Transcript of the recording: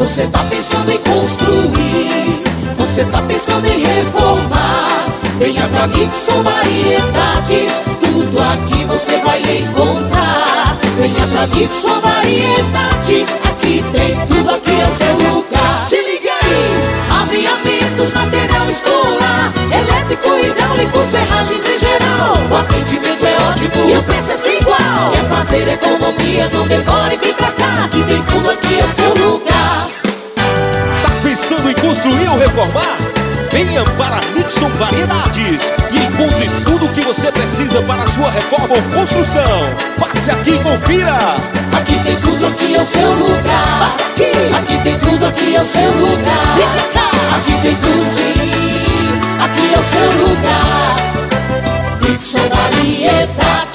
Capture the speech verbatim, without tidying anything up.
Você tá pensando em construir, você tá pensando em reformar, venha pra Nixon Variedades, tudo aqui você vai encontrar. Venha pra Nixon Variedades, aqui tem tudo, aqui é o seu lugar. Se liga aí! Aviamentos, material escolar, elétrico, hidráulicos, ferragens em geral. O atendimento é ótimo e o preço é sem igual. Quer fazer economia, não demore, vem pra cá, aqui tem tudo, aqui é o seu lugar. Tá pensando em construir ou reformar? Venha para Nixon Variedades e encontre tudo o que você precisa para a sua reforma ou construção. Passe aqui e confira. Aqui tem tudo, aqui é o seu lugar. Passa aqui. Aqui tem tudo, aqui é o seu lugar. Vem pra cá. Aqui tem tudo, sim, aqui é o seu lugar. Nixon Variedades.